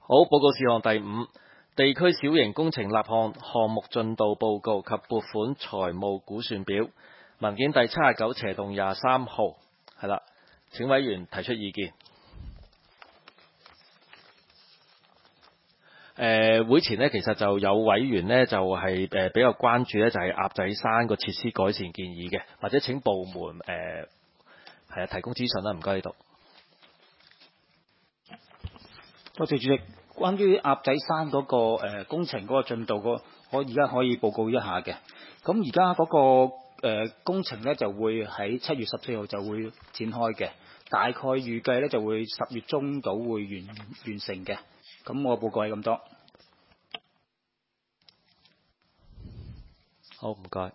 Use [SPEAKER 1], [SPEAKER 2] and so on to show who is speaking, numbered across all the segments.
[SPEAKER 1] 好，報告事項第5，地區小型工程立項項目進度報告及撥款財務估算表，文件第79/23號，係啦，請委員提出意見。會前呢，其實就有委員呢，就係比較關注呢，就係鴨仔山個設施改善建議嘅，或者請部門提供資訊啦，唔該呢度。
[SPEAKER 2] 多謝主席。關於鴨仔山嗰個工程嗰個進度，我而家可以報告一下嘅。咁而家嗰個工程呢，就會喺7月14號就會展開嘅，大概預計呢，就會10月中到會完成嘅。咁我報告係咁多。
[SPEAKER 1] 好，唔該。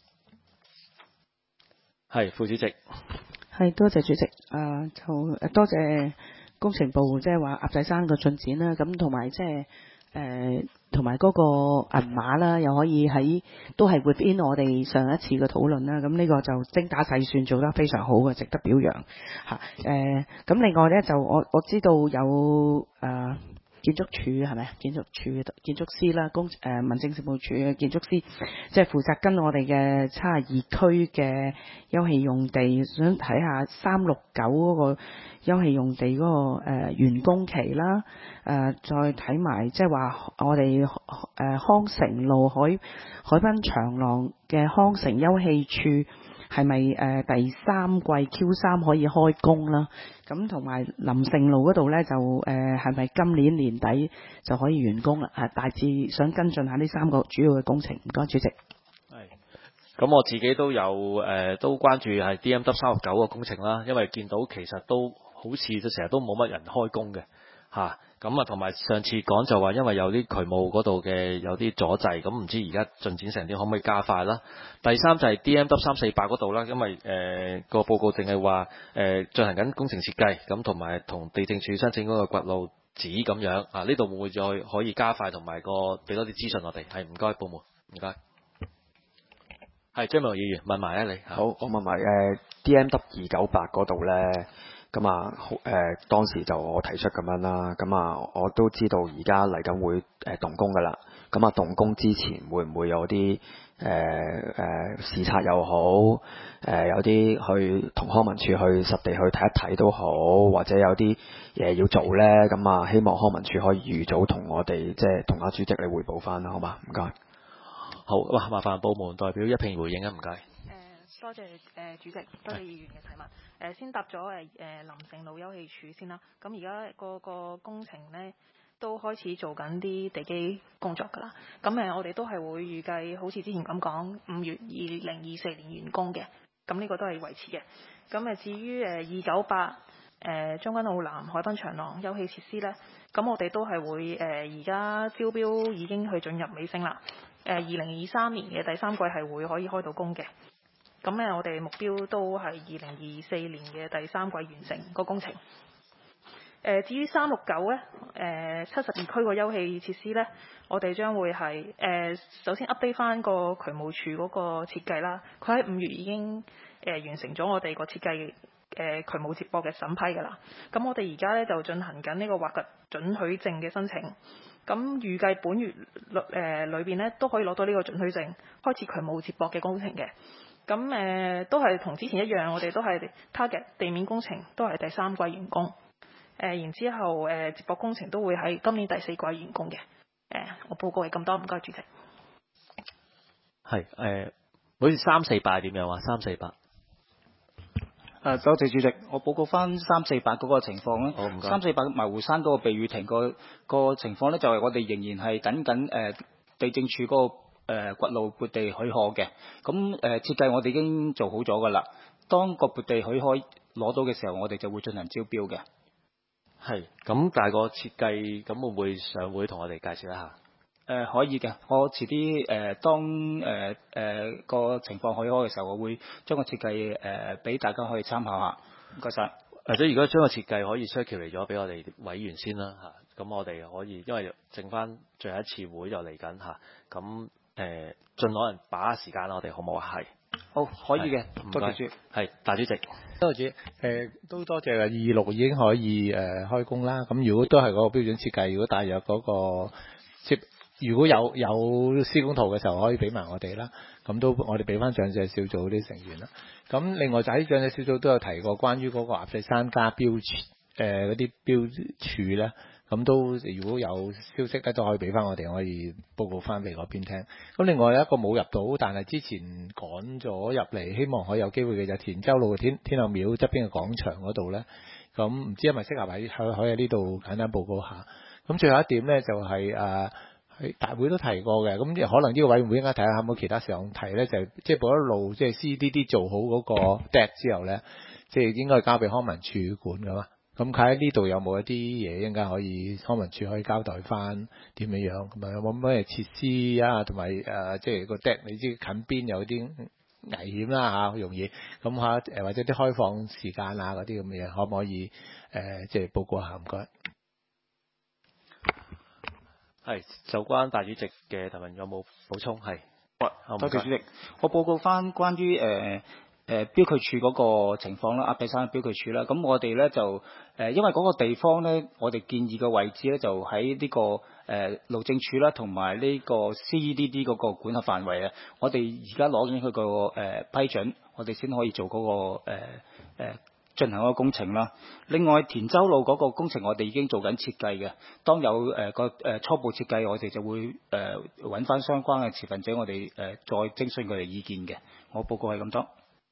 [SPEAKER 1] 係副主席。
[SPEAKER 3] 係，多謝主席。就多謝工程部即係話鴨仔山個進展啦，咁同埋即係同埋嗰個銀碼啦，又可以都係 within 我哋上一次嘅討論啦。咁呢個就精打細算做得非常好嘅，值得表揚嚇。咁另外咧就我知道有建築署係咪？建築師啦，民政事務處嘅建築師，即係負責跟我哋嘅72區嘅休憩用地，想睇下369嗰個休憩用地嗰個完工期啦。再睇埋即係話我哋康城路海濱長廊嘅康城休憩處係咪第3季 Q3 可以開工啦？咁同埋林盛路嗰度呢，就係咪今年年底就可以完工啦？大致想跟進下呢3個主要嘅工程。唔該，主席。
[SPEAKER 1] 係。咁我自己都有都關注係 DMW 369個工程啦，因為見到其實都好似都成日都冇乜人開工嘅嚇。咁同埋上次講就話，因為有啲渠務嗰度嘅有啲阻滯，咁唔知而家進展成點，可唔可以加快啦？第三就係 DMW 348嗰度啦，因為個報告淨係話進行緊工程設計，咁同埋同地政署申請嗰個掘路紙咁樣啊，呢度會唔會再可以加快同埋俾多啲資訊我哋？係，唔該部門，唔該。係張明議員問埋你。
[SPEAKER 4] 好，我問埋DMW 298嗰度咧。咁當時就我提出咁樣啦，我都知道而家嚟緊會動工噶啦。動工之前會唔會有啲視察又好，有啲去同康文署去實地去睇一睇都好，或者有啲嘢要做咧？希望康文署可以預早同我哋即係同阿主席你匯報翻啦，好嘛？唔該。
[SPEAKER 1] 好，哇！麻煩部門代表一併回應啊，唔該。
[SPEAKER 5] 多謝主席，多謝議員嘅提問。先答咗林盛路休憩處先啦。咁而家個工程呢都開始做緊啲地基工作㗎啦。咁我哋都係會預計好似之前咁講，5月2024年完工嘅。咁呢個都係維持嘅。咁至於298將軍澳南海濱長廊休憩設施呢，咁我哋都係會而家招標已經去進入尾聲啦。2023年嘅第3季係會可以開到工嘅。咁我哋目標都係2024年嘅第3季完成個工程。至於369呢，72區個休憩設施呢，我哋將會係首先 update 翻個渠務署嗰個設計啦。佢喺5月已經完成咗我哋個設計渠務接駁嘅審批㗎啦。咁我哋而家呢就進行緊呢個劃掘准許證嘅申請。咁預計本月裏邊呢都可以攞到呢個准許證，開始渠務接駁嘅工程嘅。咁都係同之前一樣，我哋都係 target 地面工程都係第3季完工。然之後接駁工程都會喺今年第4季完工嘅。我報告係咁多，唔該主席。
[SPEAKER 1] 係好似348點樣啊？348。
[SPEAKER 2] 多謝主席，我報告翻348嗰個情況啦。
[SPEAKER 1] 好，唔該。
[SPEAKER 2] 348埋湖山嗰個避雨亭個情況咧，就係我哋仍然係等緊地政署嗰個掘路撥地許可嘅。咁設計我哋已經做好咗噶啦。當個撥地許可攞到嘅時候，我哋就會進行招標嘅。
[SPEAKER 1] 係，咁但係個設計咁會唔會上會同我哋介紹一下？
[SPEAKER 2] 可以嘅，我遲啲當個情況許可嘅時候，我會將個設計俾大家可以參考下。唔該晒。
[SPEAKER 1] 或者如果將個設計可以 circulate 咗俾我哋委員先啦嚇，咁我哋可以因為剩翻最後一次會就嚟緊嚇，咁盡可能把握時間啦，我哋好唔好啊？係。
[SPEAKER 2] 好，可以嘅，
[SPEAKER 1] 唔該
[SPEAKER 2] 多謝主席。
[SPEAKER 1] 係大主席。
[SPEAKER 6] 多謝主席，都多謝26已經可以開工啦。咁如果都係嗰個標準設計，如果大約嗰個如果有施工圖嘅時候，可以俾埋我哋啦。咁都我哋俾翻長者小組啲成員啦。咁另外就喺長者小組都有提過關於嗰個鴨仔山加標嗰啲標柱咧。咁都如果有消息咧，都可以俾翻我哋，可以報告翻俾嗰邊聽。咁另外有一個冇入到，但係之前趕咗入嚟，希望可以有機會嘅就田州路嘅天后廟側邊嘅廣場嗰度咧。咁唔知係咪適合可以喺呢度簡單報告下。咁最後一點咧就係喺大會都提過嘅，咁可能呢個委員會應該睇下有冇其他事項提咧，就即係報一路即係 CDD 做好嗰個 deck 之後咧，即係應該交俾康文署管噶嘛。咁佢喺呢度有冇一啲嘢應該可以康文署可以交代翻點樣？咁啊有冇咩設施啊？同埋即係個 deck 你知近邊有啲危險啦嚇，好容易咁嚇或者啲開放時間啊嗰啲咁嘅嘢，可唔可以即係報告下？唔該。
[SPEAKER 1] 係就關大主席嘅提問有冇補充？係。
[SPEAKER 2] 多謝主席，我報告翻關於標距處嗰個情況啦，鴨仔山標距處啦。咁我哋咧就因為嗰個地方咧，我哋建議嘅位置咧就喺呢個路政署啦，同埋呢個 CEDD 嗰個管轄範圍啊。我哋而家攞緊佢個批准，我哋先可以做嗰個進行嗰個工程啦。另外田州路嗰個工程我哋已經做緊設計嘅，當有初步設計，我哋就會揾翻相關嘅持份者，我哋再徵詢佢哋意見嘅。我報告係咁多。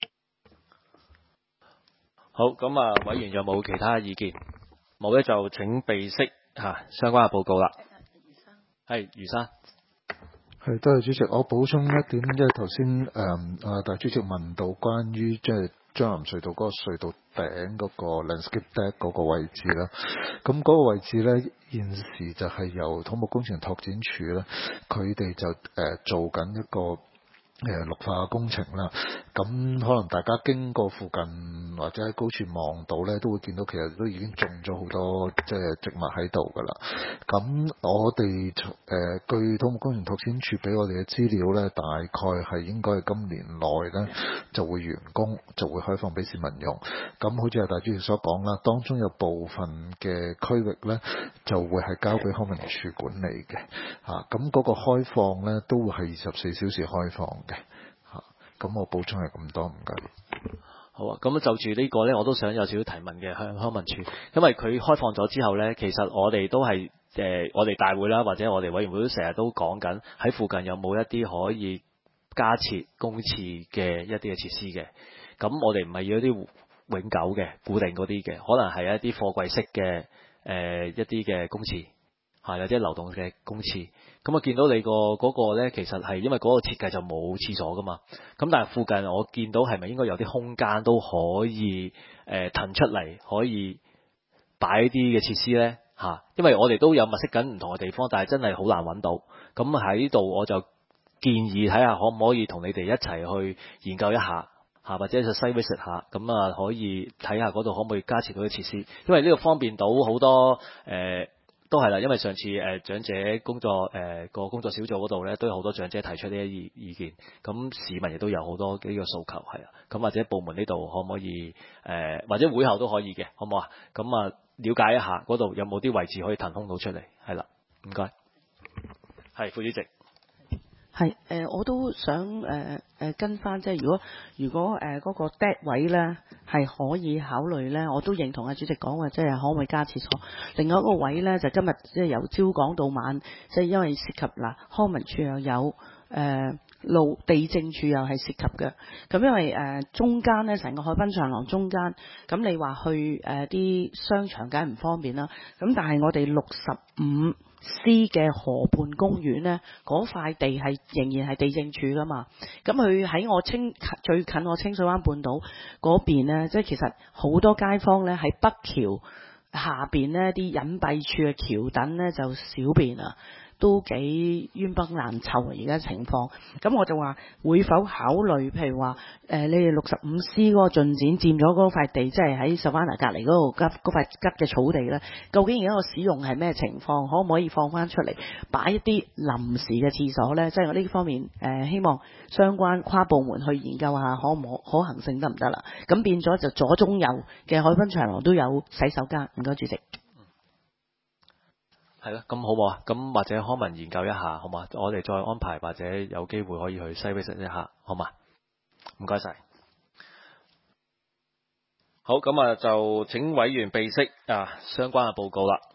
[SPEAKER 1] 好，咁啊，委員有冇其他意見？冇咧就請備悉相關嘅報告啦。係余生。
[SPEAKER 7] 係，多謝主席。我補充一點，即係頭先大主席問到關於即係將藍隧道嗰個隧道頂嗰個 landscape deck 嗰個位置啦。咁嗰個位置咧，現時就係由土木工程拓展署咧，佢哋就做緊一個綠化工程啦。咁可能大家經過附近或者喺高處望到咧，都會見到其實都已經種咗好多即係植物喺度噶啦。咁我哋據土木工程拓展署俾我哋嘅資料咧，大概係應該係今年內咧就會完工，就會開放俾市民用。咁好似阿大主席所講啦，當中有部分嘅區域咧就會係交俾康文署管理嘅嚇。咁嗰個開放咧都會係24小時開放嘅。咁我補充係咁多，唔該。
[SPEAKER 1] 好啊，咁就住呢個呢，我都想有少少提問嘅向康文署，因為佢開放咗之後呢，其實我哋都係我哋大會啦，或者我哋委員會都成日都講緊喺附近有冇一啲可以加設公廁嘅一啲嘅設施嘅。咁我哋唔係要一啲永久嘅固定嗰啲嘅，可能係一啲貨櫃式嘅一啲嘅公廁，係有啲流動嘅公廁。咁啊，見到你嗰個咧，其實係因為嗰個設計就冇廁所噶嘛。咁但係附近我見到係咪應該有啲空間都可以騰出嚟，可以擺啲嘅設施咧嚇？因為我哋都有物色緊唔同嘅地方，但係真係好難揾到。咁喺呢度我就建議睇下可唔可以同你哋一齊去研究一下嚇，或者就site visit下，咁啊可以睇下嗰度可唔可以加設到啲設施，因為呢個方便到好多都係啦，因為上次長者工作個工作小組嗰度咧，都有好多長者提出呢啲意見，咁市民亦都有好多呢個訴求，係啊，咁或者部門呢度可唔可以或者會後都可以嘅，好唔好啊？咁啊，了解一下嗰度有冇啲位置可以騰空到出嚟，係啦，唔該，係副主席。
[SPEAKER 3] 係我都想跟翻，即係如果嗰個 deck 位咧係可以考慮咧，我都認同阿主席講話，即係可唔可以加廁所。另外一個位咧就今日即係由朝講到晚，即係因為涉及康文署又有路地政處又係涉及嘅。咁因為中間咧成個海濱長廊中間，咁你話去啲商場梗係唔方便啦。咁但係我哋65C 嘅河畔公園呢，嗰塊地係仍然係地政處噶嘛。咁佢喺最近我清水灣半島嗰邊呢，即係其實好多街坊呢喺北橋下邊呢啲隱蔽處嘅橋墩呢就小便啊， 都幾冤崩難湊啊！而家情況，咁我就話會否考慮，譬如話你哋65C 嗰個進展佔咗嗰塊地，即係喺 Savannah 隔離嗰度嗰塊吉嘅草地咧，究竟而家個使用係咩情況？可唔可以放翻出嚟擺一啲臨時嘅廁所咧？即係我呢方面希望相關跨部門去研究下可行性得唔得啦？咁變咗就左中右嘅海濱長廊都有洗手間。唔該，主席。
[SPEAKER 1] 係啦，咁好唔好啊？咁或者康文研究一下，好嘛？我哋再安排，或者有機會可以去西 visit 一下，好嘛？唔該晒。好，咁啊就請委員備悉相關嘅報告啦。